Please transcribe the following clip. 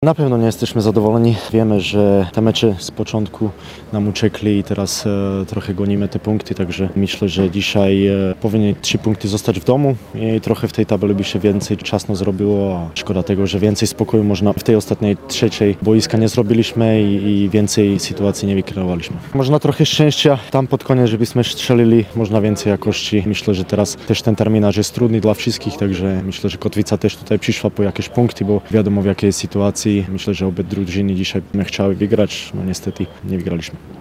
Na pewno nie jesteśmy zadowoleni. Wiemy, że te mecze z początku nam uciekli i teraz trochę gonimy te punkty, także myślę, że dzisiaj powinien 3 punkty zostać w domu i trochę w tej tabeli by się więcej czasno zrobiło, a szkoda tego, że więcej spokoju można w tej ostatniej trzeciej boiska nie zrobiliśmy i więcej sytuacji nie wykreowaliśmy. Można trochę szczęścia tam pod koniec, żebyśmy strzelili, można więcej jakości. Myślę, że teraz też ten terminarz jest trudny dla wszystkich, także myślę, że Kotwica też tutaj przyszła po jakieś punkty, bo wiadomo w jakiej jest sytuacji. Myślę, że obie drużyny dzisiaj chciały wygrać, no niestety nie wygraliśmy.